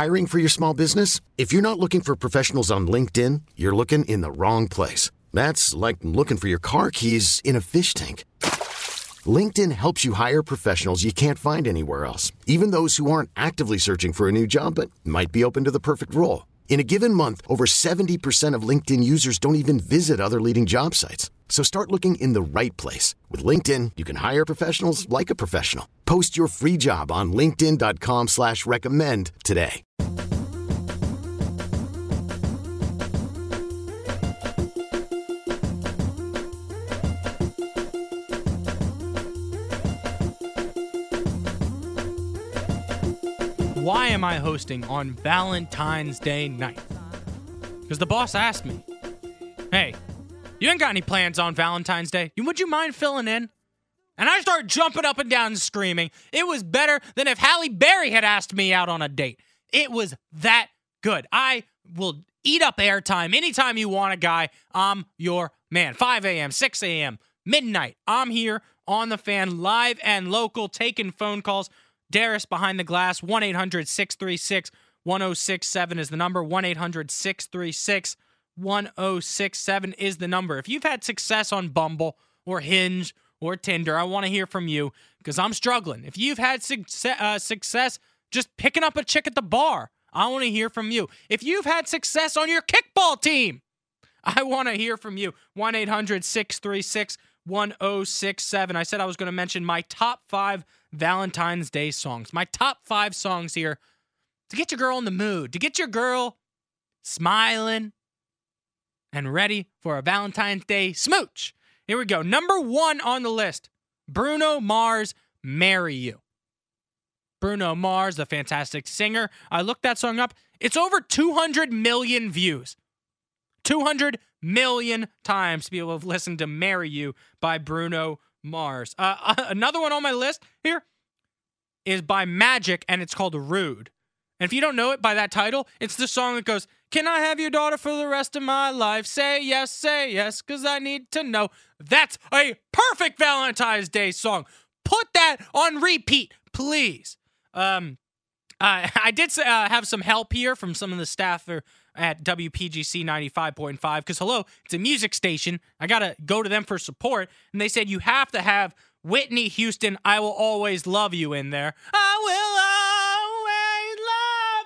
Hiring for your small business? If you're not looking for professionals on LinkedIn, you're looking in the wrong place. That's like looking for your car keys in a fish tank. LinkedIn helps you hire professionals you can't find anywhere else, even those who aren't actively searching for a new job but might be open to the perfect role. In a given month, over 70% of LinkedIn users don't even visit other leading job sites. So start looking in the right place. With LinkedIn, you can hire professionals like a professional. Post your free job on linkedin.com/recommend today. Why am I hosting on Valentine's Day night? Because the boss asked me, hey, you ain't got any plans on Valentine's Day? Would you mind filling in? And I started jumping up and down and screaming. It was better than if Halle Berry had asked me out on a date. It was that good. I will eat up airtime anytime you want a guy. I'm your man. 5 a.m., 6 a.m., midnight. I'm here on The Fan, live and local, taking phone calls. Darius behind the glass, 1-800-636-1067 is the number. 1-800-636-1067 is the number. If you've had success on Bumble or Hinge or Tinder, I want to hear from you because I'm struggling. If you've had success just picking up a chick at the bar, I want to hear from you. If you've had success on your kickball team, I want to hear from you. 1-800-636-1067. I said I was going to mention my top 5 Valentine's Day songs. My top 5 songs here to get your girl in the mood, to get your girl smiling and ready for a Valentine's Day smooch. Here we go. Number 1 on the list, Bruno Mars, Marry You. Bruno Mars, the fantastic singer. I looked that song up. It's over 200 million views. 200 million times people have listened to Marry You by Bruno Mars. Another one on my list here is by Magic, and it's called Rude. And if you don't know it by that title, it's the song that goes, can I have your daughter for the rest of my life? Say yes, because I need to know. That's a perfect Valentine's Day song. Put that on repeat, please. I did have some help here from some of the staff at WPGC 95.5 because, hello, it's a music station. I got to go to them for support. And they said you have to have Whitney Houston, I Will Always Love You in there. I will always love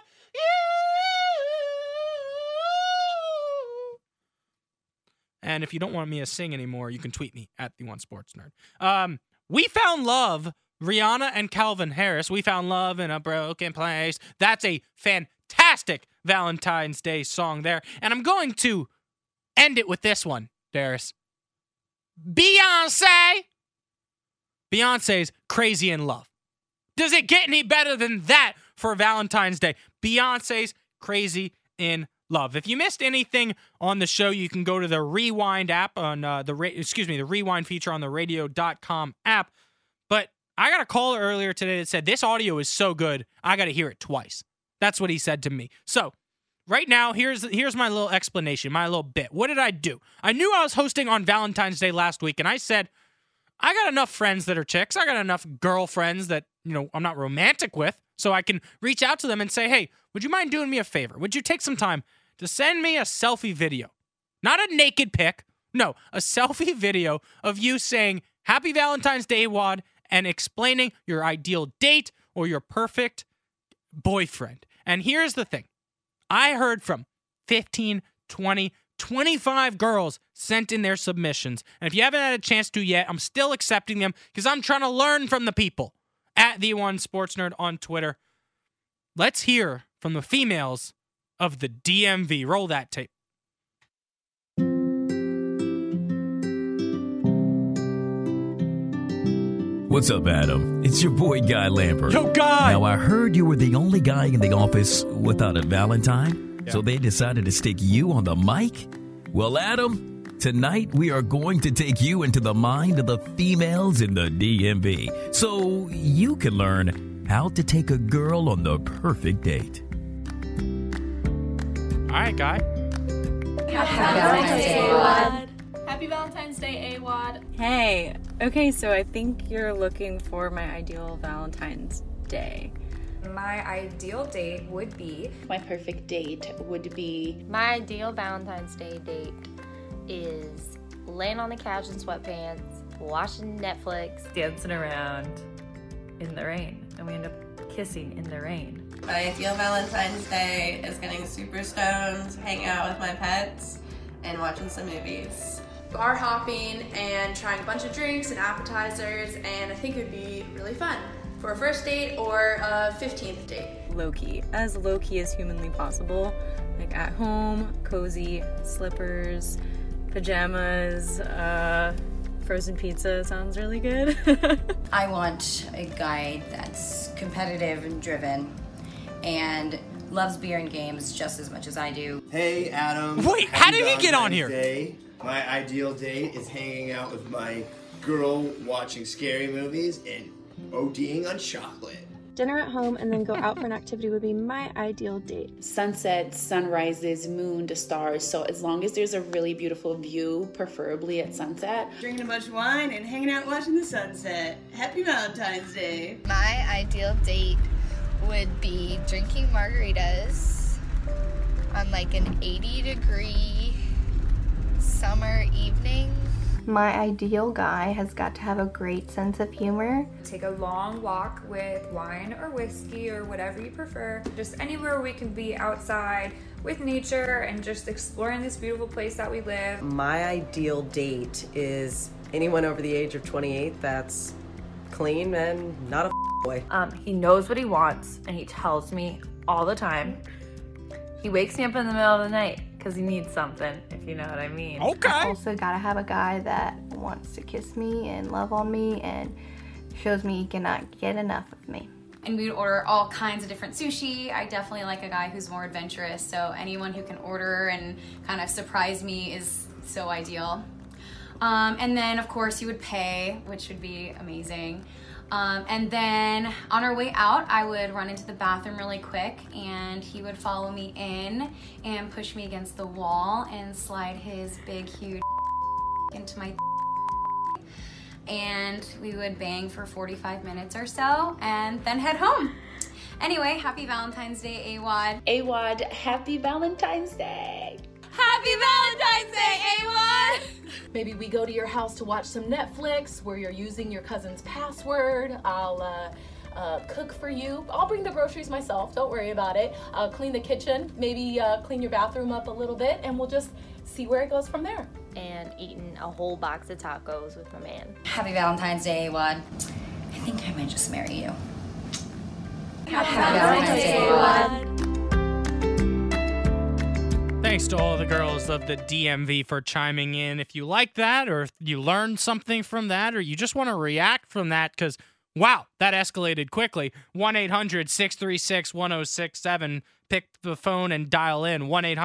you. And if you don't want me to sing anymore, you can tweet me at the One Sports Nerd. We Found Love, Rihanna and Calvin Harris. We found love in a broken place. That's a fantastic Valentine's Day song there. And I'm going to end it with this one, Darius. Beyonce's Crazy in Love. Does it get any better than that for Valentine's Day? Beyonce's Crazy in Love. If you missed anything on the show, you can go to the Rewind app on the Rewind feature on the radio.com app. But I got a caller earlier today that said, this audio is so good, I got to hear it twice. That's what he said to me. So right now, here's my little explanation, my little bit. What did I do? I knew I was hosting on Valentine's Day last week, and I said, I got enough friends that are chicks. I got enough girlfriends that, I'm not romantic with, so I can reach out to them and say, hey, would you mind doing me a favor? Would you take some time to send me a selfie video? Not a naked pic. No, a selfie video of you saying, Happy Valentine's Day, Wad, and explaining your ideal date or your perfect boyfriend. And here's the thing. I heard from 15, 20, 25 girls sent in their submissions. And if you haven't had a chance to yet, I'm still accepting them because I'm trying to learn from the people at The One Sports Nerd on Twitter. Let's hear from the females of the DMV. Roll that tape. What's up, Adam? It's your boy, Guy Lambert. Yo, Guy! Now, I heard you were the only guy in the office without a Valentine, so they decided to stick you on the mic? Well, Adam, tonight we are going to take you into the mind of the females in the DMV so you can learn how to take a girl on the perfect date. All right, Guy. Happy Valentine's Day, AWOD. Happy Valentine's Day, AWOD. Hey, okay, so I think you're looking for my ideal Valentine's Day. My ideal date would be... My perfect date would be... My ideal Valentine's Day date is laying on the couch in sweatpants, watching Netflix, dancing around in the rain, and we end up kissing in the rain. My ideal Valentine's Day is getting super stoned, hanging out with my pets, and watching some movies. Bar hopping and trying a bunch of drinks and appetizers, and I think it would be really fun for a first date or a 15th date. Low-key, as low-key as humanly possible, like at home, cozy, slippers, pajamas, frozen pizza sounds really good. I want a guy that's competitive and driven and loves beer and games just as much as I do. Hey, Adam. Wait, how did he get on here? Day. My ideal date is hanging out with my girl, watching scary movies, and ODing on chocolate. Dinner at home and then go out for an activity would be my ideal date. Sunsets, sunrises, moon to stars. So as long as there's a really beautiful view, preferably at sunset. Drinking a bunch of wine and hanging out watching the sunset. Happy Valentine's Day. My ideal date would be drinking margaritas on like an 80-degree summer evening. My ideal guy has got to have a great sense of humor. Take a long walk with wine or whiskey or whatever you prefer. Just anywhere we can be outside with nature and just exploring this beautiful place that we live. My ideal date is anyone over the age of 28 that's clean and not a boy. He knows what he wants, and he tells me all the time. He wakes me up in the middle of the night because he needs something, if you know what I mean. Okay. I also gotta have a guy that wants to kiss me and love on me and shows me he cannot get enough of me. And we'd order all kinds of different sushi. I definitely like a guy who's more adventurous, so anyone who can order and kind of surprise me is so ideal. And then, of course, he would pay, which would be amazing. And then on our way out, I would run into the bathroom really quick, and he would follow me in and push me against the wall and slide his big, huge into my and we would bang for 45 minutes or so and then head home. Anyway, happy Valentine's Day, AWOD. AWOD, happy Valentine's Day. Happy Valentine's Day, AWOD. Maybe we go to your house to watch some Netflix where you're using your cousin's password. I'll cook for you. I'll bring the groceries myself, don't worry about it. I'll clean the kitchen, maybe clean your bathroom up a little bit, and we'll just see where it goes from there. And eating a whole box of tacos with my man. Happy Valentine's Day, AWOD. I think I might just marry you. Happy Valentine's Day, AWOD. Thanks to all the girls of the DMV for chiming in. If you like that, or if you learned something from that, or you just want to react from that, because, wow, that escalated quickly. 1-800-636-1067. Pick the phone and dial in.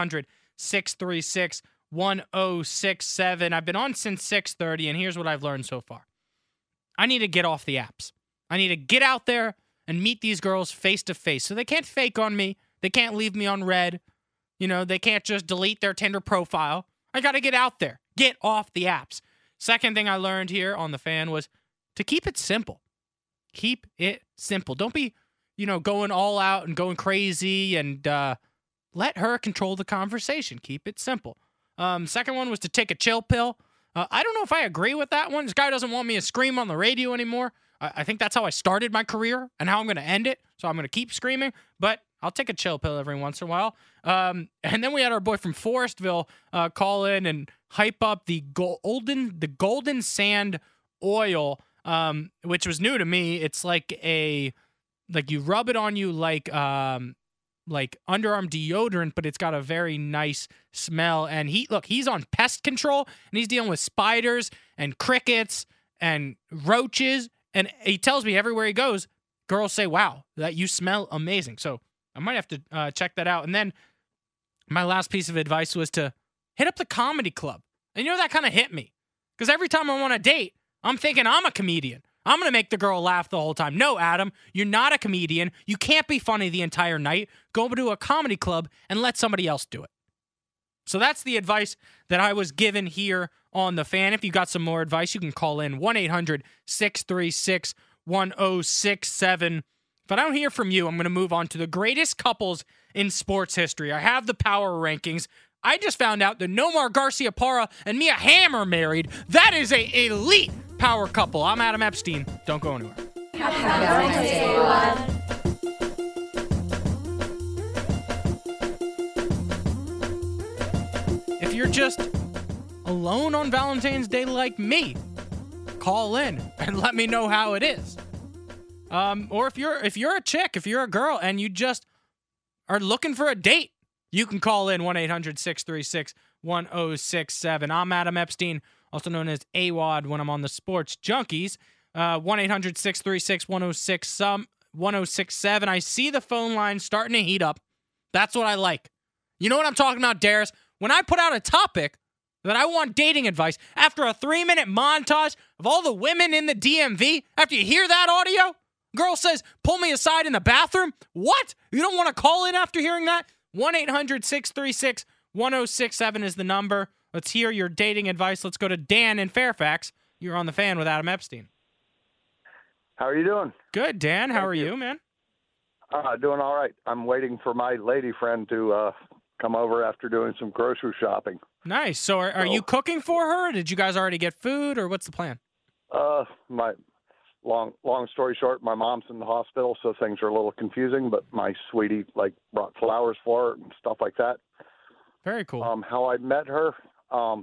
1-800-636-1067. I've been on since 6:30, and here's what I've learned so far. I need to get off the apps. I need to get out there and meet these girls face to face. So they can't fake on me. They can't leave me on red. You know, they can't just delete their Tinder profile. I got to get out there. Get off the apps. Second thing I learned here on the fan was to keep it simple. Keep it simple. Don't be, going all out and going crazy, and let her control the conversation. Keep it simple. Second one was to take a chill pill. I don't know if I agree with that one. This guy doesn't want me to scream on the radio anymore. I think that's how I started my career and how I'm going to end it. So I'm going to keep screaming, but I'll take a chill pill every once in a while. And then we had our boy from Forestville call in and hype up the golden sand oil, which was new to me. It's like you rub it on you like underarm deodorant, but it's got a very nice smell. And he's on pest control, and he's dealing with spiders and crickets and roaches. And he tells me everywhere he goes, girls say, wow, that you smell amazing. So I might have to check that out. And then my last piece of advice was to hit up the comedy club. And that kind of hit me. Because every time I'm on a date, I'm thinking I'm a comedian. I'm going to make the girl laugh the whole time. No, Adam, you're not a comedian. You can't be funny the entire night. Go to a comedy club and let somebody else do it. So that's the advice that I was given here on the fan. If you got some more advice, you can call in 1-800-636-1067. If I don't hear from you, I'm going to move on to the greatest couples in sports history. I have the power rankings. I just found out that Nomar Garcia-Parra and Mia Hamm are married. That is a elite power couple. I'm Adam Epstein. Don't go anywhere. Happy Valentine's Day, everyone. If you're just alone on Valentine's Day like me, call in and let me know how it is. Or if you're a chick, if you're a girl and you just are looking for a date, you can call in 1-800-636-1067. I'm Adam Epstein, also known as AWOD when I'm on the Sports Junkies. 1-800-636-1067. I see the phone line starting to heat up. That's what I like. You know what I'm talking about, Darius? When I put out a topic that I want dating advice, after a 3-minute montage of all the women in the DMV, after you hear that audio, girl says, pull me aside in the bathroom. What? You don't want to call in after hearing that? 1-800-636-1067 is the number. Let's hear your dating advice. Let's go to Dan in Fairfax. You're on the Fan with Adam Epstein. How are you doing? Good, Dan. How are you, man? Doing all right. I'm waiting for my lady friend to come over after doing some grocery shopping. Nice. So are you cooking for her? Did you guys already get food, or what's the plan? My long story short, my mom's in the hospital, so things are a little confusing, but my sweetie brought flowers for her and stuff like that. Very cool. How I met her, I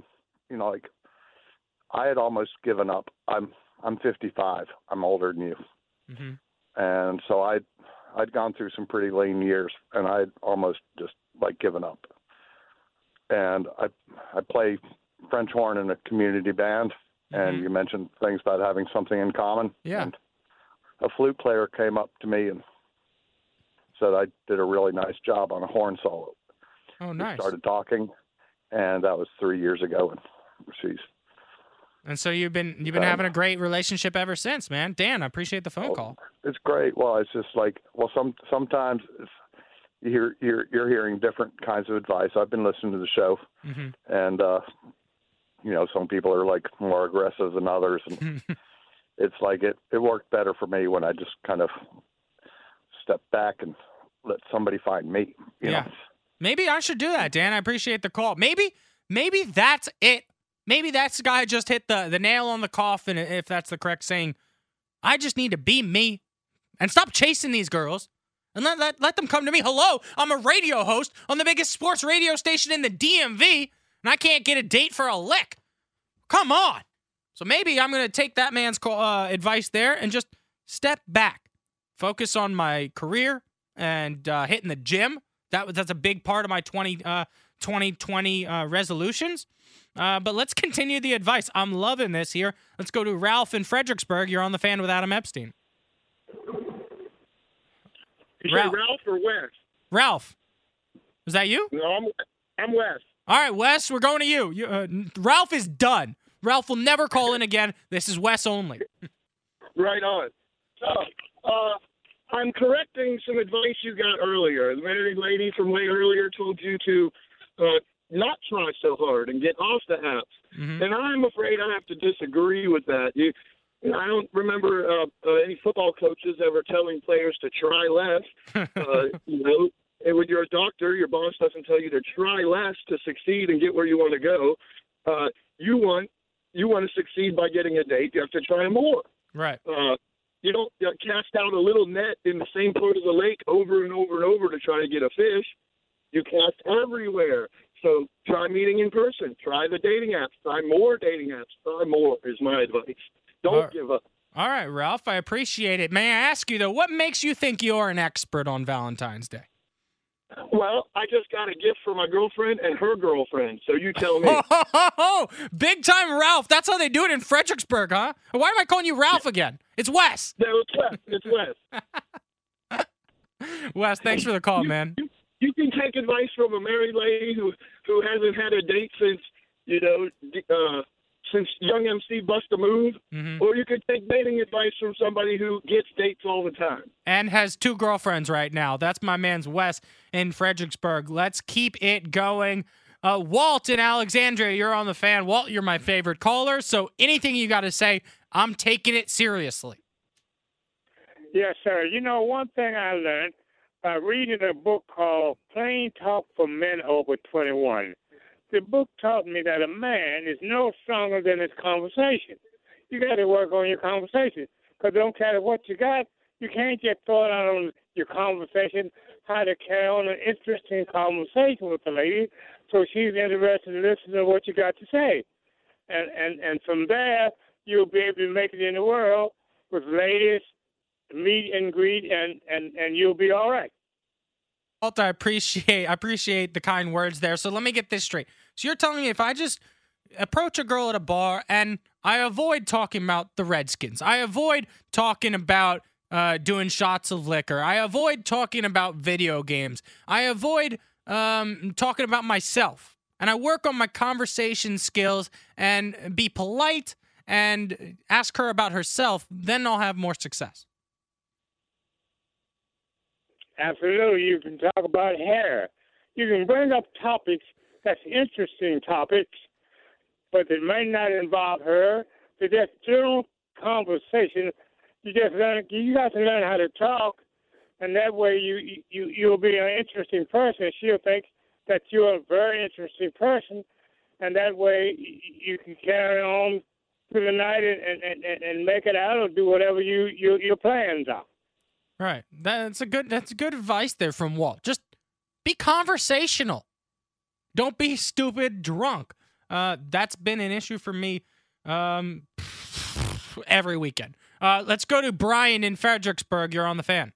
had almost given up. I'm 55. I'm older than you. Mm-hmm. And so I'd gone through some pretty lean years, and I'd almost just given up. And I play French horn in a community band, and you mentioned things about having something in common. Yeah. And a flute player came up to me and said I did a really nice job on a horn solo. Oh, nice. We started talking, and that was 3 years ago. And so you've been having a great relationship ever since, man. Dan, I appreciate the phone call. It's great. Well, it's just sometimes you're hearing different kinds of advice. I've been listening to the show, and some people are more aggressive than others, and it's it worked better for me when I just kind of stepped back and let somebody find me. You know? Maybe I should do that, Dan. I appreciate the call. Maybe that's it. Maybe that's the guy who just hit the nail on the coffin, if that's the correct saying. I just need to be me and stop chasing these girls and let them come to me. Hello, I'm a radio host on the biggest sports radio station in the DMV, and I can't get a date for a lick. Come on. So maybe I'm going to take that man's advice there and just step back, focus on my career and hitting the gym. That's a big part of my 2020 resolutions. But let's continue the advice. I'm loving this here. Let's go to Ralph in Fredericksburg. You're on the Fan with Adam Epstein. You say Ralph or Wes? Ralph. Is that you? No, I'm Wes. All right, Wes, we're going to you. Ralph is done. Ralph will never call in again. This is Wes only. Right on. So, I'm correcting some advice you got earlier. The married lady from way earlier told you to not try so hard and get off the apps. Mm-hmm. And I'm afraid I have to disagree with that. I don't remember any football coaches ever telling players to try less. And when you're a doctor, your boss doesn't tell you to try less to succeed and get where you want to go. You want to succeed by getting a date. You have to try more. Right. You don't cast out a little net in the same part of the lake over and over and over to try to get a fish. You cast everywhere. So try meeting in person. Try the dating apps. Try more dating apps. Try more is my advice. Don't give up. All right, Ralph, I appreciate it. May I ask you, though, what makes you think you're an expert on Valentine's Day? Well, I just got a gift for my girlfriend and her girlfriend, so you tell me. Big time Ralph. That's how they do it in Fredericksburg, huh? Why am I calling you Ralph again? It's Wes. No, it's Wes. It's Wes. Wes, thanks for the call, man. You can take advice from a married lady who hasn't had a date since, since Young MC Bust a Move, or you could take dating advice from somebody who gets dates all the time. And has 2 girlfriends right now. That's my man's Wes in Fredericksburg. Let's keep it going. Walt in Alexandria, you're on the Fan. Walt, you're my favorite caller, so anything you got to say, I'm taking it seriously. Yes, sir. You know, one thing I learned by reading a book called Plain Talk for Men Over 21. The book taught me that a man is no stronger than his conversation. You got to work on your conversation, because don't care what you got, you can't just throw it out on your conversation, how to carry on an interesting conversation with the lady so she's interested in listening to what you got to say. And from there, you'll be able to make it in the world with ladies, meet and greet, and you'll be all right. Walt, I appreciate the kind words there. So let me get this straight. So you're telling me if I just approach a girl at a bar and I avoid talking about the Redskins, I avoid talking about doing shots of liquor, I avoid talking about video games, I avoid talking about myself, and I work on my conversation skills and be polite and ask her about herself, then I'll have more success. Absolutely. You can talk about hair. You can bring up topics that's interesting topics, but it may not involve her. It's just general conversation. You got to learn how to talk, and that way you'll be an interesting person. She'll think that you're a very interesting person, and that way you can carry on through the night and make it out or do whatever your plans are. Right. That's good advice there from Walt. Just be conversational. Don't be stupid drunk. That's been an issue for me every weekend. Let's go to Brian in Fredericksburg. You're on the Fan.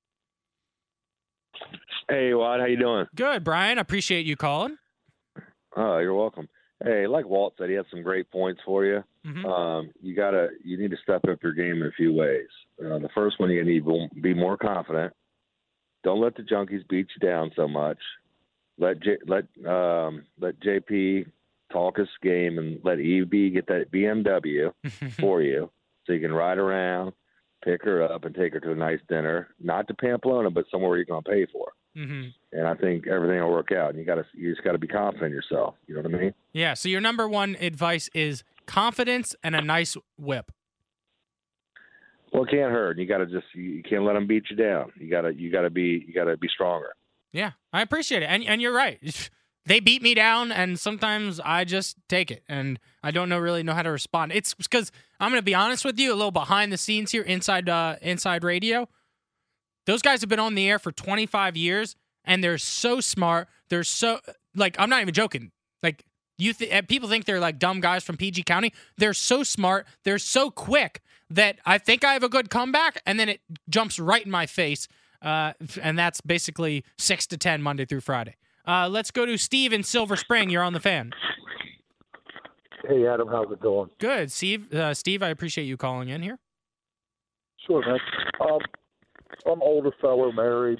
Hey, Watt, how you doing? Good, Brian. I appreciate you calling. Oh, you're welcome. Hey, like Walt said, he had some great points for you. Mm-hmm. You need to step up your game in a few ways. The first one, you need to be more confident. Don't let the junkies beat you down so much. Let JP talk his game and let EB get that BMW for you so you can ride around, pick her up, and take her to a nice dinner. Not to Pamplona, but somewhere you're going to pay for. Mm-hmm. And I think everything will work out. And you just got to be confident in yourself. You know what I mean? Yeah. So your number one advice is confidence and a nice whip. Well, it can't hurt. You can't let them beat you down. You gotta be stronger. Yeah, I appreciate it. And you're right. They beat me down, and sometimes I just take it, and I don't really know how to respond. It's because I'm going to be honest with you, a little behind the scenes here, inside radio. Those guys have been on the air for 25 years, and they're so smart. They're so, I'm not even joking. People think they're like dumb guys from PG County. They're so smart. They're so quick that I think I have a good comeback, and then it jumps right in my face. And that's basically 6 to 10 Monday through Friday. Let's go to Steve in Silver Spring. You're on the Fan. Hey, Adam. How's it going? Good, Steve. Steve, I appreciate you calling in here. Sure, man. I'm an older fellow, married.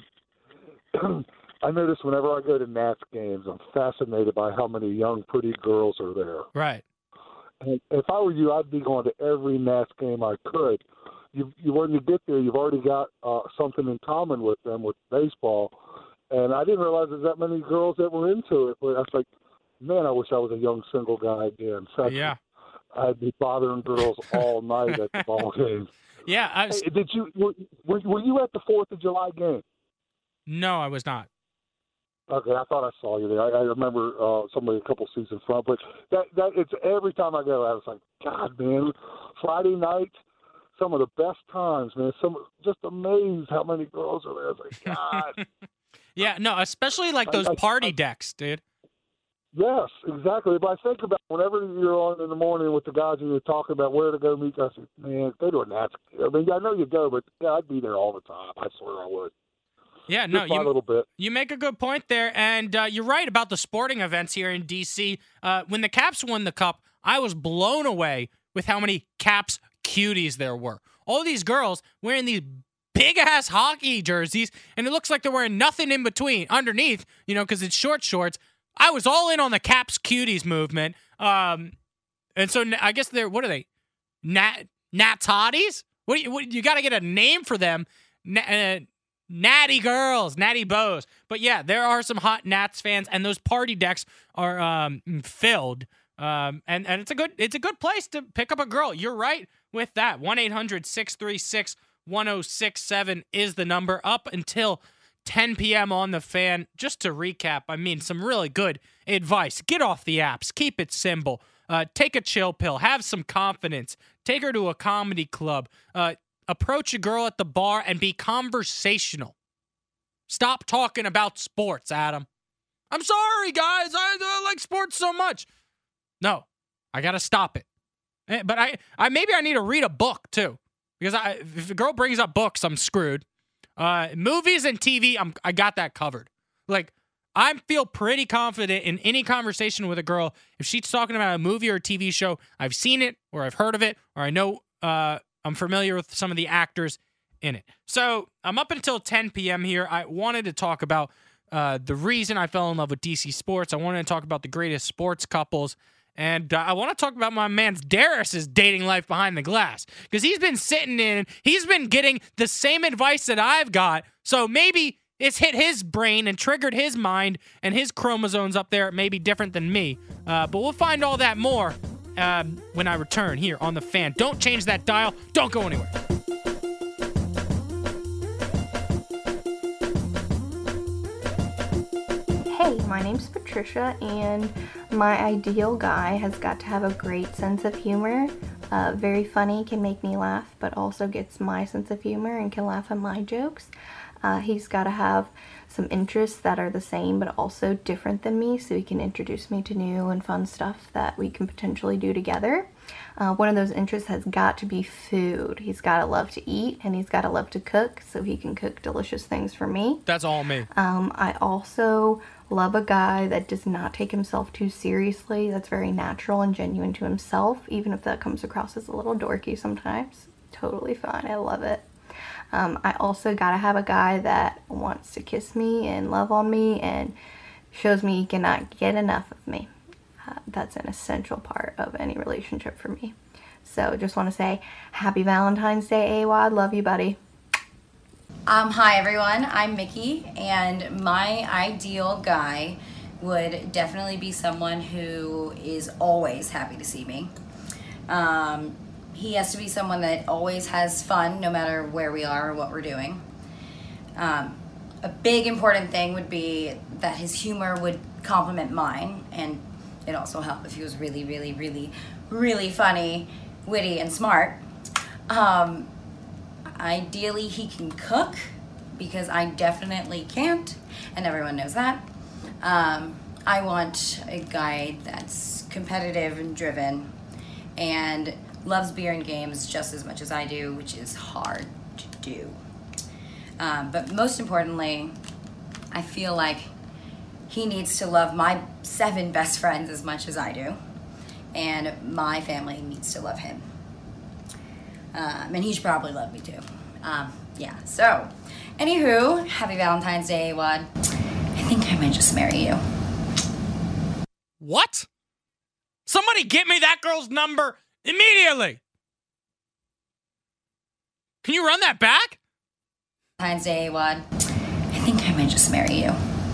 I notice whenever I go to Nats games, I'm fascinated by how many young, pretty girls are there. Right. And if I were you, I'd be going to every Nats game I could. When you get there, you've already got something in common with them, with baseball. And I didn't realize there's that many girls that were into it. But I was like, man, I wish I was a young single guy again. So yeah. I'd be bothering girls all night at the ball games. Yeah. Were you at the 4th of July game? No, I was not. Okay, I thought I saw you there. I remember somebody a couple seasons from, but that it's every time I go, I was like, God, man, Friday night, some of the best times, man. Just amazed how many girls are there. I was like, God. Yeah, no, especially those party decks, dude. Yes, exactly. But I think about whenever you're on in the morning with the guys and you're talking about where to go meet, I said, man, go to a Nats. I mean, I know you go, but yeah, I'd be there all the time. I swear I would. Yeah, no, a little bit. You make a good point there, and you're right about the sporting events here in D.C. When the Caps won the Cup, I was blown away with how many Caps cuties there were. All these girls wearing these big-ass hockey jerseys, and it looks like they're wearing nothing in between, underneath, because it's short shorts. I was all in on the Caps cuties movement. And so I guess what are they? Nats hotties? What you got to get a name for them. Natty girls, natty bows. But yeah, there are some hot Nats fans, and those party decks are filled. And it's a good place to pick up a girl. You're right with that. 1-800-636 1067 is the number. Up until 10 p.m. on the Fan. Just to recap, I mean, some really good advice. Get off the apps. Keep it simple. Take a chill pill. Have some confidence. Take her to a comedy club. Approach a girl at the bar and be conversational. Stop talking about sports, Adam. I'm sorry, guys. I like sports so much. No, I got to stop it. But I maybe I need to read a book, too. Because if a girl brings up books, I'm screwed. Movies and TV, I got that covered. Like, I feel pretty confident in any conversation with a girl. If she's talking about a movie or a TV show, I've seen it, or I've heard of it, or I know I'm familiar with some of the actors in it. So I'm up until 10 p.m. here. I wanted to talk about the reason I fell in love with DC Sports. I wanted to talk about the greatest sports couples. And I want to talk about my man Darius's dating life behind the glass. Because he's been sitting in, he's been getting the same advice that I've got. So maybe it's hit his brain and triggered his mind, and his chromosomes up there may be different than me. But we'll find all that more when I return here on The Fan. Don't change that dial. Don't go anywhere. Hey, my name's Patricia, and my ideal guy has got to have a great sense of humor. Very funny, can make me laugh, but also gets my sense of humor and can laugh at my jokes. He's got to have some interests that are the same but also different than me, so he can introduce me to new and fun stuff that we can potentially do together. One of those interests has got to be food. He's got to love to eat, and he's got to love to cook, so he can cook delicious things for me. That's all me. I also love a guy that does not take himself too seriously, that's very natural and genuine to himself, even if that comes across as a little dorky sometimes. Totally fine. I love it. I also gotta have a guy that wants to kiss me and love on me and shows me he cannot get enough of me. That's an essential part of any relationship for me. So just want to say happy Valentine's Day, AWOD. Love you, buddy. Hi everyone, I'm Mickey, and my ideal guy would definitely be someone who is always happy to see me. He has to be someone that always has fun no matter where we are or what we're doing. A big important thing would be that his humor would complement mine, and it'd also help if he was really, really, really, really funny, witty, and smart. Ideally, he can cook, because I definitely can't, and everyone knows that. I want a guy that's competitive and driven and loves beer and games just as much as I do, which is hard to do. But most importantly, I feel like he needs to love my 7 best friends as much as I do, and my family needs to love him. And he should probably love me too. Yeah, so, anywho, happy Valentine's Day, AWOD. I think I might just marry you. What? Somebody get me that girl's number immediately! Can you run that back? Valentine's Day, AWOD. I think I might just marry you.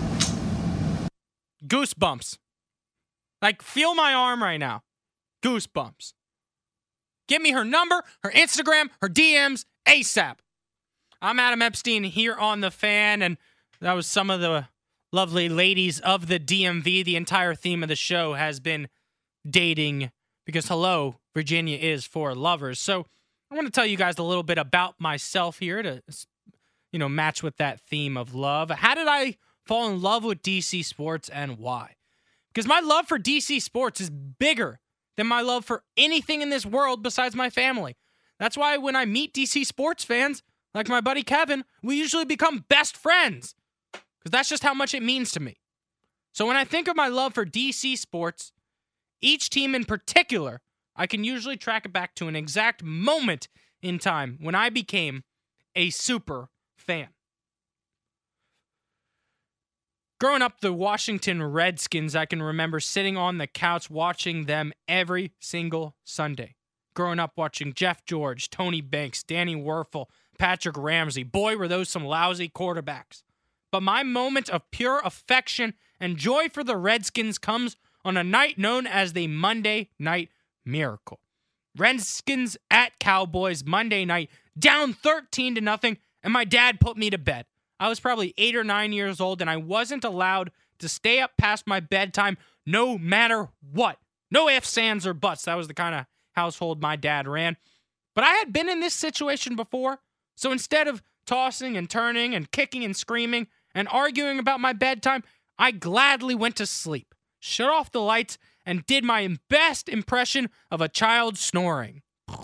Goosebumps. Like, feel my arm right now. Goosebumps. Give me her number, her Instagram, her DMs, ASAP. I'm Adam Epstein here on The Fan, and that was some of the lovely ladies of the DMV. The entire theme of the show has been dating, because hello, Virginia is for lovers. So I want to tell you guys a little bit about myself here to, match with that theme of love. How did I fall in love with DC Sports, and why? Because my love for DC Sports is bigger than my love for anything in this world besides my family. That's why when I meet DC Sports fans, like my buddy Kevin, we usually become best friends, because that's just how much it means to me. So when I think of my love for DC Sports, each team in particular, I can usually track it back to an exact moment in time when I became a super fan. Growing up, the Washington Redskins, I can remember sitting on the couch watching them every single Sunday. Growing up watching Jeff George, Tony Banks, Danny Werfel, Patrick Ramsey. Boy, were those some lousy quarterbacks. But my moment of pure affection and joy for the Redskins comes on a night known as the Monday Night Miracle. Redskins at Cowboys Monday night, down 13-0, and my dad put me to bed. I was probably 8 or 9 years old, and I wasn't allowed to stay up past my bedtime no matter what. No ifs, ands, or buts. That was the kind of household my dad ran. But I had been in this situation before, so instead of tossing and turning and kicking and screaming and arguing about my bedtime, I gladly went to sleep, shut off the lights, and did my best impression of a child snoring.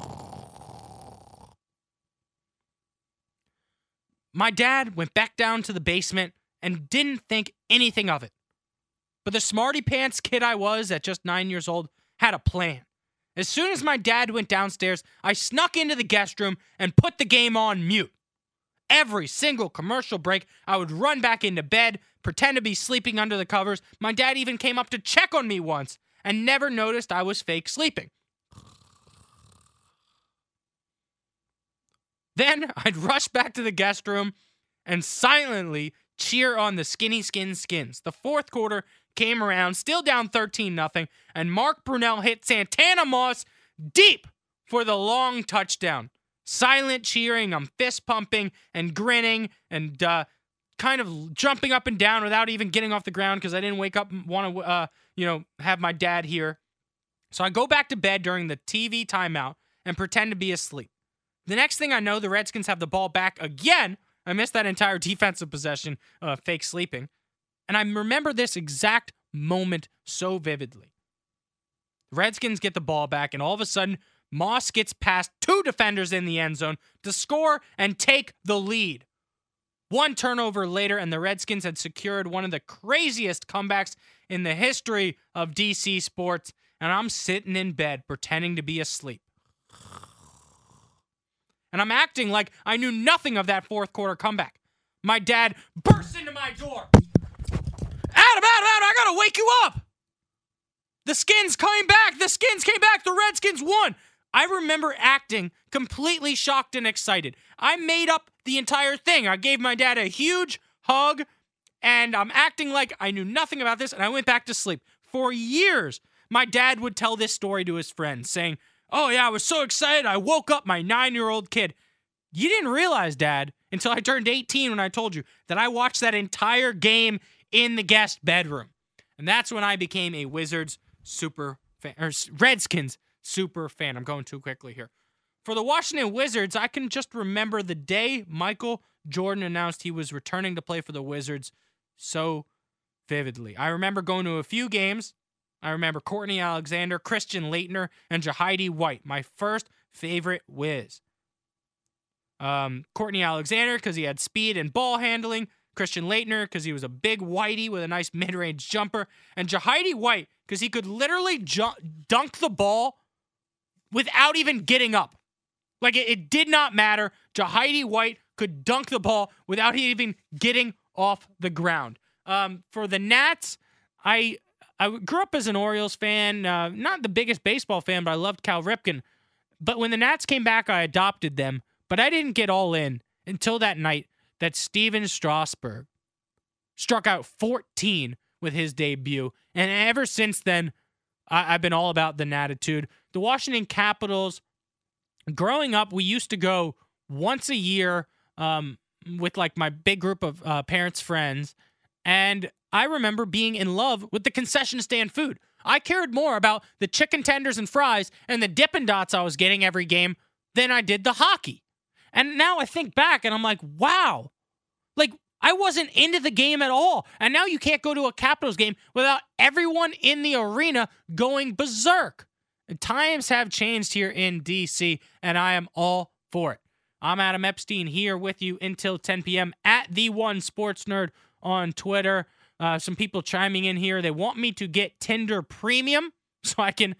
My dad went back down to the basement and didn't think anything of it. But the smarty pants kid I was at just 9 years old had a plan. As soon as my dad went downstairs, I snuck into the guest room and put the game on mute. Every single commercial break, I would run back into bed, pretend to be sleeping under the covers. My dad even came up to check on me once and never noticed I was fake sleeping. Then I'd rush back to the guest room and silently cheer on the Skinny Skins. The fourth quarter came around, still down 13-0, and Mark Brunell hit Santana Moss deep for the long touchdown. Silent cheering, I'm fist pumping and grinning and kind of jumping up and down without even getting off the ground because I didn't wake up and want to, have my dad here. So I go back to bed during the TV timeout and pretend to be asleep. The next thing I know, the Redskins have the ball back again. I missed that entire defensive possession, fake sleeping. And I remember this exact moment so vividly. The Redskins get the ball back, and all of a sudden, Moss gets past 2 defenders in the end zone to score and take the lead. 1 turnover later, and the Redskins had secured one of the craziest comebacks in the history of DC sports, and I'm sitting in bed pretending to be asleep. And I'm acting like I knew nothing of that fourth quarter comeback. My dad bursts into my door. Adam, I gotta wake you up. The Skins coming back. The Skins came back. The Redskins won. I remember acting completely shocked and excited. I made up the entire thing. I gave my dad a huge hug, and I'm acting like I knew nothing about this, and I went back to sleep. For years, my dad would tell this story to his friends, saying, "Oh yeah, I was so excited, I woke up my 9-year-old kid." You didn't realize, Dad, until I turned 18 when I told you that I watched that entire game in the guest bedroom. And that's when I became a Wizards super fan, or Redskins super fan. I'm going too quickly here. For the Washington Wizards, I can just remember the day Michael Jordan announced he was returning to play for the Wizards so vividly. I remember going to a few games. I remember Courtney Alexander, Christian Laettner, and Jahidi White, my first favorite Wiz. Courtney Alexander, because he had speed and ball handling. Christian Laettner, because he was a big whitey with a nice mid-range jumper. And Jahidi White, because he could literally dunk the ball without even getting up. Like, it did not matter. Jahidi White could dunk the ball without even getting off the ground. For the Nats, I grew up as an Orioles fan, not the biggest baseball fan, but I loved Cal Ripken. But when the Nats came back, I adopted them. But I didn't get all in until that night that Steven Strasburg struck out 14 with his debut. And ever since then, I've been all about the Natitude. The Washington Capitals, growing up, we used to go once a year with like my big group of parents' friends. And I remember being in love with the concession stand food. I cared more about the chicken tenders and fries and the Dippin' Dots I was getting every game than I did the hockey. And now I think back and I'm like, wow, like I wasn't into the game at all. And now you can't go to a Capitals game without everyone in the arena going berserk. And times have changed here in DC, and I am all for it. I'm Adam Epstein here with you until 10 p.m. at The One Sports Nerd on Twitter. Some people chiming in here. They want me to get Tinder Premium so I can,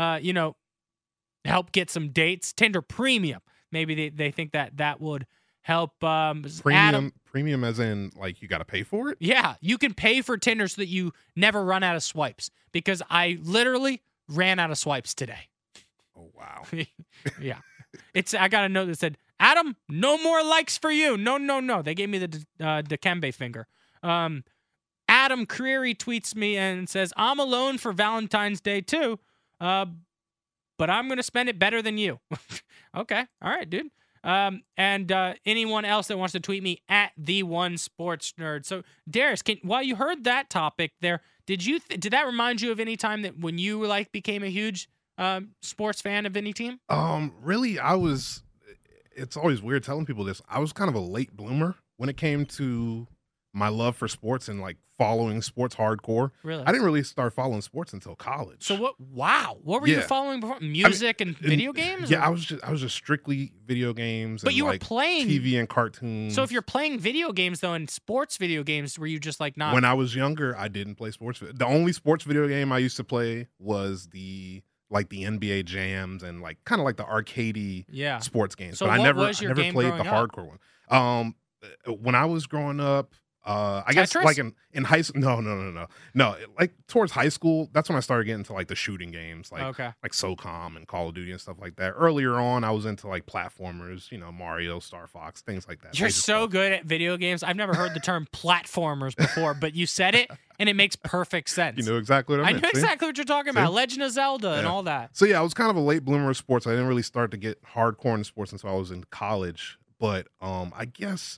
help get some dates. Tinder Premium. Maybe they think that would help. Premium as in, like, you got to pay for it? Yeah, you can pay for Tinder so that you never run out of swipes. Because I literally ran out of swipes today. Oh, wow. Yeah. I got a note that said, Adam, no more likes for you. No. They gave me the Dikembe finger. Adam Creary tweets me and says, I'm alone for Valentine's Day too. but I'm going to spend it better than you. Okay. All right, dude. And anyone else that wants to tweet me at @the1sportsnerd. So, Darius, while you heard that topic there, did that remind you of any time that when you like became a huge sports fan of any team? Really, it's always weird telling people this. I was kind of a late bloomer when it came to my love for sports and like following sports hardcore. Really? I didn't really start following sports until college. So what? Wow, what were you following before? Music and video games? Yeah, I was just strictly video games. But and you were like playing TV and cartoons. So if you're playing video games though, and sports video games, were you just like not? When I was younger, I didn't play sports. The only sports video game I used to play was the NBA jams and like kind of like the arcadey sports games. So but I what never was your game played the growing up? hardcore one. When I was growing up, I guess Tetris? like in high school. No. Like towards high school, that's when I started getting into like the shooting games, like SOCOM and Call of Duty and stuff like that. Earlier on, I was into like platformers, Mario, Star Fox, things like that. You're so good at video games. I've never heard the term platformers before, but you said it and it makes perfect sense. You know exactly what I meant. I know exactly what you're talking about. Legend of Zelda and all that. So yeah, I was kind of a late bloomer of sports. I didn't really start to get hardcore in sports until I was in college. But I guess,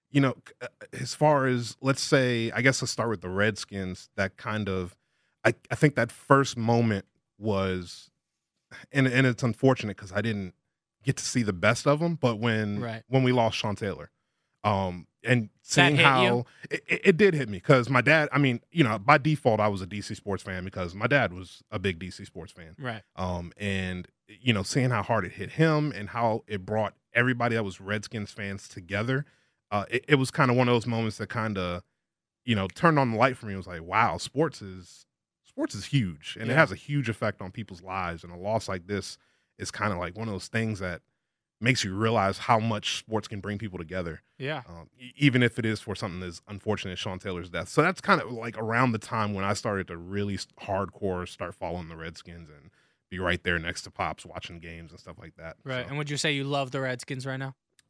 as far as, let's say, I guess let's start with the Redskins. That kind of, I think that first moment was, and it's unfortunate because I didn't get to see the best of them. But when we lost Sean Taylor, and seeing how it did hit me because my dad, by default, I was a DC sports fan because my dad was a big DC sports fan. Right. And, seeing how hard it hit him and how it brought everybody that was Redskins fans together. It was kind of one of those moments that kind of, turned on the light for me. It was like, wow, sports is huge, and it has a huge effect on people's lives. And a loss like this is kind of like one of those things that makes you realize how much sports can bring people together. Yeah. Even if it is for something as unfortunate as Sean Taylor's death. So that's kind of like around the time when I started to really hardcore start following the Redskins and be right there next to Pops watching games and stuff like that. Right. So. And would you say you love the Redskins right now?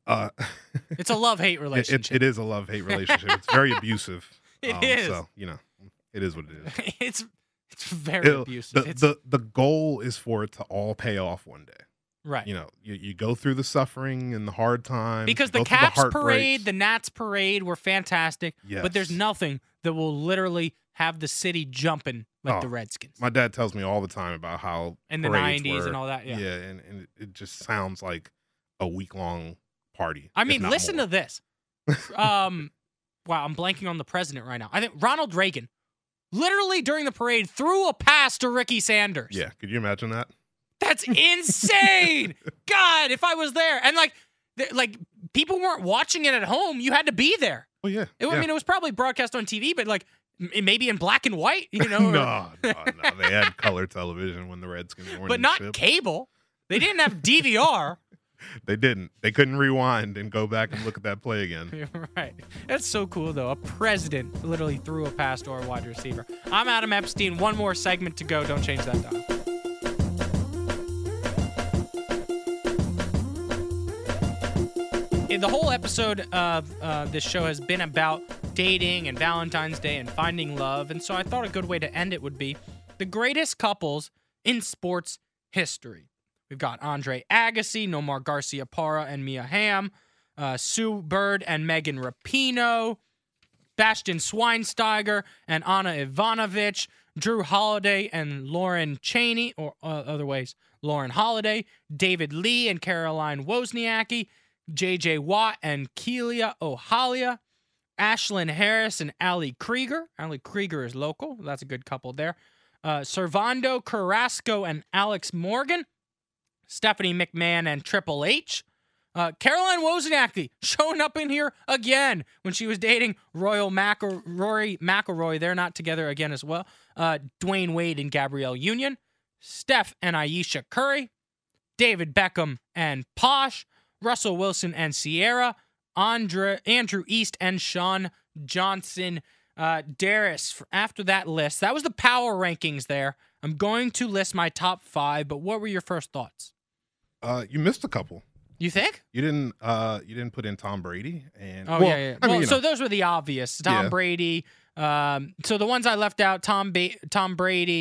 It's a love-hate relationship. It is a love-hate relationship. It's very abusive. It is. So, it is what it is. It's very abusive. The goal is for it to all pay off one day. Right. You go through the suffering and the hard times. Because the Caps parade, the Nats parade were fantastic. Yes. But there's nothing that will literally have the city jumping like the Redskins. My dad tells me all the time about how in the 90s and all that. Yeah. Yeah, and it just sounds like a week-long party. I mean, listen to this. Wow, I'm blanking on the president right now. I think Ronald Reagan, literally during the parade, threw a pass to Ricky Sanders. Yeah, could you imagine that? That's insane. God, if I was there. And like people weren't watching it at home. You had to be there. Oh, yeah. I mean, it was probably broadcast on TV, but like maybe in black and white, No. They had color television when the Redskins weren't but not cable. They didn't have DVR. They didn't. They couldn't rewind and go back and look at that play again. You're right. That's so cool, though. A president literally threw a pass to our wide receiver. I'm Adam Epstein. One more segment to go. Don't change that dial. The whole episode of this show has been about dating and Valentine's Day and finding love. And so I thought a good way to end it would be the greatest couples in sports history. We've got Andre Agassi, Nomar Garciaparra, and Mia Hamm, Sue Bird and Megan Rapinoe, Bastian Schweinsteiger and Anna Ivanovic, Drew Holiday and Lauren Cheney, or other ways, Lauren Holiday, David Lee and Caroline Wozniacki, J.J. Watt and Kealia O'Halia, Ashlyn Harris and Ali Krieger. Ali Krieger is local. That's a good couple there. Servando Carrasco and Alex Morgan, Stephanie McMahon and Triple H. Caroline Wozniacki showing up in here again when she was dating Rory McIlroy. They're not together again as well. Dwayne Wade and Gabrielle Union. Steph and Ayesha Curry. David Beckham and Posh. Russell Wilson and Sierra. Andrew East and Sean Johnson. Darius, after that list, that was the power rankings there. I'm going to list my top 5, but what were your first thoughts? You missed a couple. You think? You didn't put in Tom Brady and yeah. So those were the obvious. Tom Brady. So the ones I left out: Tom Brady,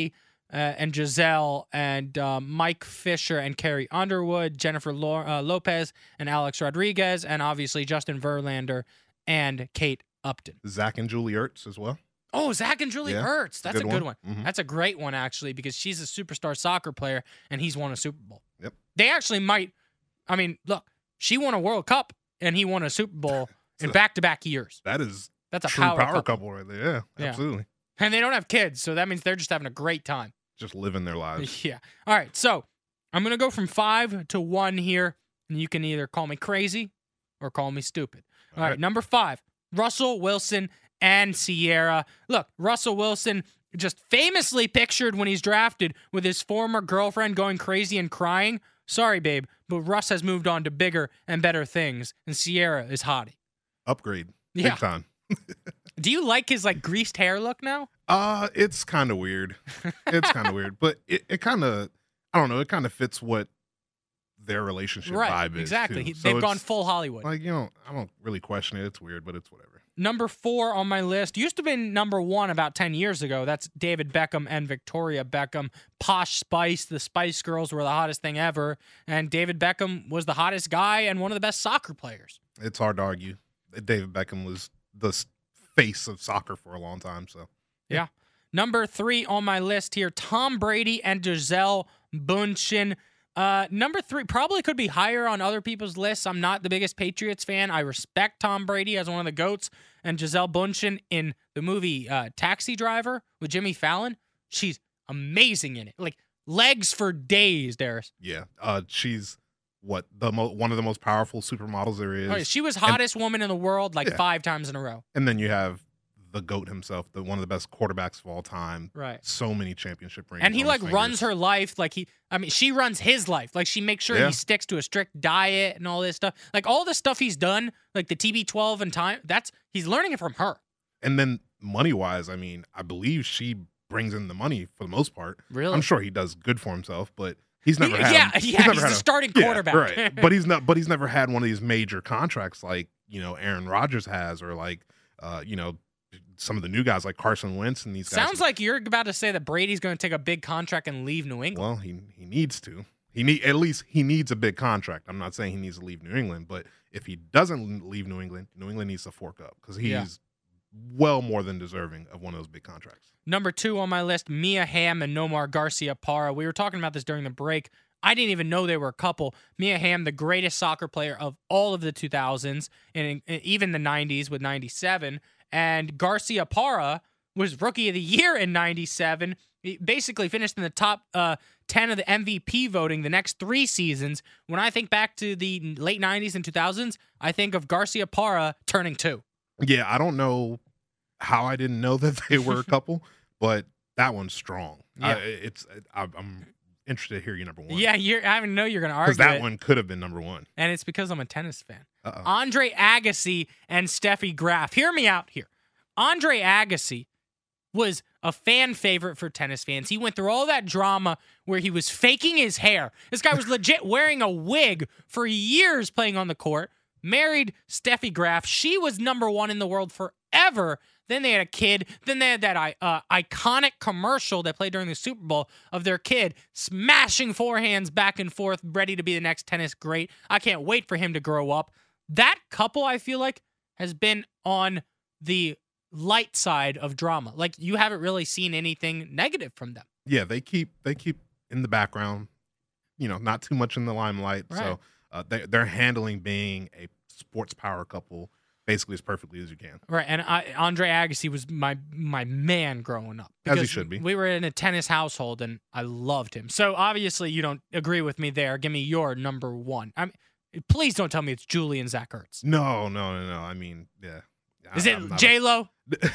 and Giselle and Mike Fisher and Carrie Underwood, Jennifer Lopez and Alex Rodriguez, and obviously Justin Verlander and Kate Upton. Zach and Julie Ertz as well. Oh, Zach and Julie Ertz. That's a good one. Mm-hmm. That's a great one, actually, because she's a superstar soccer player, and he's won a Super Bowl. Yep. They actually might. I mean, look, she won a World Cup, and he won a Super Bowl in back-to-back years. That's a true power couple right there. Yeah, absolutely. And they don't have kids, so that means they're just having a great time. Just living their lives. Yeah. All right, so I'm going to go from 5 to 1 here, and you can either call me crazy or call me stupid. All right, number 5, Russell Wilson and Sierra. Look, Russell Wilson just famously pictured when he's drafted with his former girlfriend going crazy and crying. Sorry, babe, but Russ has moved on to bigger and better things, and Sierra is hottie. Upgrade. Yeah. Big time. Do you like his greased hair look now? It's kind of weird. It's kind of weird, but it kind of, I don't know, it kind of fits what their relationship vibe is. Exactly. Too. So They've gone full Hollywood. I don't really question it. It's weird, but it's whatever. Number 4 on my list used to be number 1 about 10 years ago. That's David Beckham and Victoria Beckham. Posh Spice, the Spice Girls were the hottest thing ever, and David Beckham was the hottest guy and one of the best soccer players. It's hard to argue. David Beckham was the face of soccer for a long time. So yeah. Number 3 on my list here, Tom Brady and Gisele Bündchen. Number 3 probably could be higher on other people's lists. I'm not the biggest Patriots fan. I respect Tom Brady as one of the GOATs. And Gisele Bündchen in the movie Taxi Driver with Jimmy Fallon, she's amazing in it. Like, legs for days, Darius. Yeah. She's one of the most powerful supermodels there is. Oh, yeah, she was hottest woman in the world 5 times in a row. And then you have the GOAT himself, one of the best quarterbacks of all time. Right. So many championship rings. And he runs her life she runs his life. Like, she makes sure he sticks to a strict diet and all this stuff. Like, all the stuff he's done, like the TB12 and time, he's learning it from her. And then money-wise, I mean, I believe she brings in the money for the most part. Really? I'm sure he does good for himself, but he's never had. He's the starting quarterback. Right. But he's never had one of these major contracts like, Aaron Rodgers has, or like, some of the new guys like Carson Wentz and these guys. Sounds like you're about to say that Brady's going to take a big contract and leave New England. Well, he needs to. He needs a big contract. I'm not saying he needs to leave New England, but if he doesn't leave New England needs to fork up because he's well more than deserving of one of those big contracts. Number 2 on my list, Mia Hamm and Nomar Garcia-Parra. We were talking about this during the break. I didn't even know they were a couple. Mia Hamm, the greatest soccer player of all of the 2000s and even the 90s with 97. And Garcia-Parra was Rookie of the Year in 97. He basically finished in the top 10 of the MVP voting the next 3 seasons. When I think back to the late 90s and 2000s, I think of Garcia-Parra turning 2. Yeah, I don't know how I didn't know that they were a couple, but that one's strong. Yeah. I'm interested to hear you number 1. Yeah, I know you're going to argue because that one could have been number 1. And it's because I'm a tennis fan. Uh-oh. Andre Agassi and Steffi Graf. Hear me out here. Andre Agassi was a fan favorite for tennis fans. He went through all that drama where he was faking his hair. This guy was legit wearing a wig for years playing on the court. Married Steffi Graf. She was number 1 in the world forever. Then they had a kid. Then they had that iconic commercial that played during the Super Bowl of their kid smashing forehands back and forth, ready to be the next tennis great. I can't wait for him to grow up. That couple, I feel like, has been on the light side of drama. Like, you haven't really seen anything negative from them. Yeah, they keep in the background, not too much in the limelight. Right. So they're handling being a sports power couple basically as perfectly as you can. Right, and Andre Agassi was my man growing up. As he should be. We were in a tennis household, and I loved him. So obviously you don't agree with me there. Give me your number 1. I mean, please don't tell me it's Julie and Zach Ertz. No. I mean, yeah. Is it J-Lo?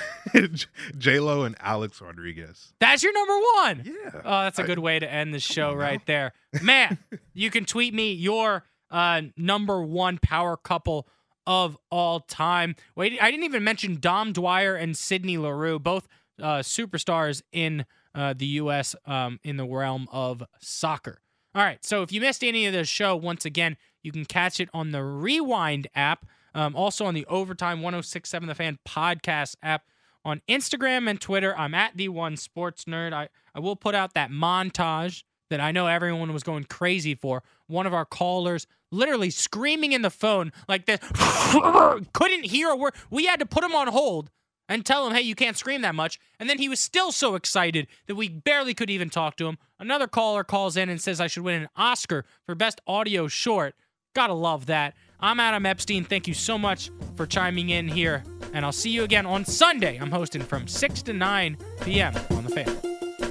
J-Lo and Alex Rodriguez. That's your number 1? Yeah. Oh, that's a good way to end the show right there. Man, you can tweet me your number 1 power couple of all time. Wait, I didn't even mention Dom Dwyer and Sydney Leroux, both superstars in the U.S. In the realm of soccer. All right, so if you missed any of the show, once again, you can catch it on the Rewind app, also on the Overtime 106.7 The Fan podcast app, on Instagram and Twitter. I'm at @the1sportsnerd. I will put out that montage that I know everyone was going crazy for. One of our callers literally screaming in the phone like this, couldn't hear a word. We had to put him on hold and tell him, hey, you can't scream that much. And then he was still so excited that we barely could even talk to him. Another caller calls in and says I should win an Oscar for Best Audio Short. Gotta love that. I'm Adam Epstein. Thank you so much for chiming in here. And I'll see you again on Sunday. I'm hosting from 6 to 9 p.m. on The Fan.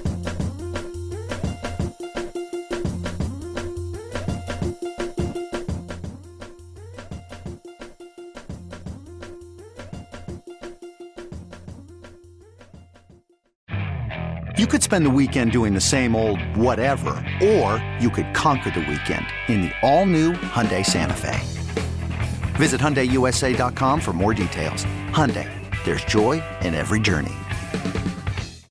You could spend the weekend doing the same old whatever, or you could conquer the weekend in the all-new Hyundai Santa Fe. Visit HyundaiUSA.com for more details. Hyundai, there's joy in every journey.